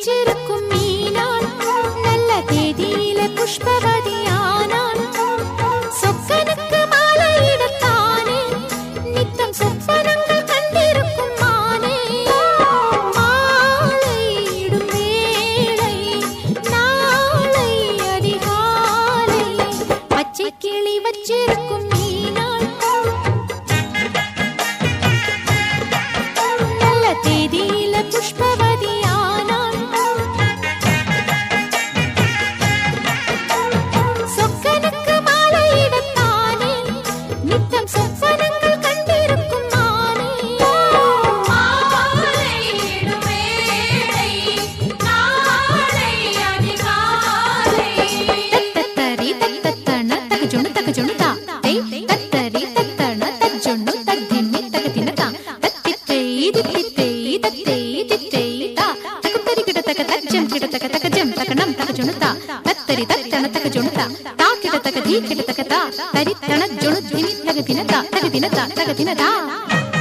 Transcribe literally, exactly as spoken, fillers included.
வச்சிருக்கும் மீனாள் நல்ல தேதியில புஷ்பவதியானாள் சொக்கனுக்கு மாலையிடத்தானே நித்தம் சொப்பனங்கள் கண்டிருக்கும் மானே மாலையிடும் வேளை நாளை அதிகாலை பச்சை கிளி வச்சிருக்கும் மீனாள் நல்ல தேதியில புஷ்பவதியானாள் சொக்கனுக்கு மாலையிடத்தானே நித்தம் சொப்பனங்கள் கண்டிருக்கும் மானே மாலையிடும் வேளை நாளை அதிகாலை தத்தரி தத்தன தகஜுணு தகஜுணுதா தை தத்தரி தத்தன தஜுணு தத்திமி தகதினதா தத்தித்தை தித்தித்தை தத்தை தித்தை தா தகத்தரி கிட தக தஜம் கிட தக தகஜம் தகனம் தகஜுணுதா தத்தரி தத்தன தகஜுணுதா தா கிட தக தி கிட தக தா தரி தன ஜுணு திமி தகதினதா தகதினதா தகதினதா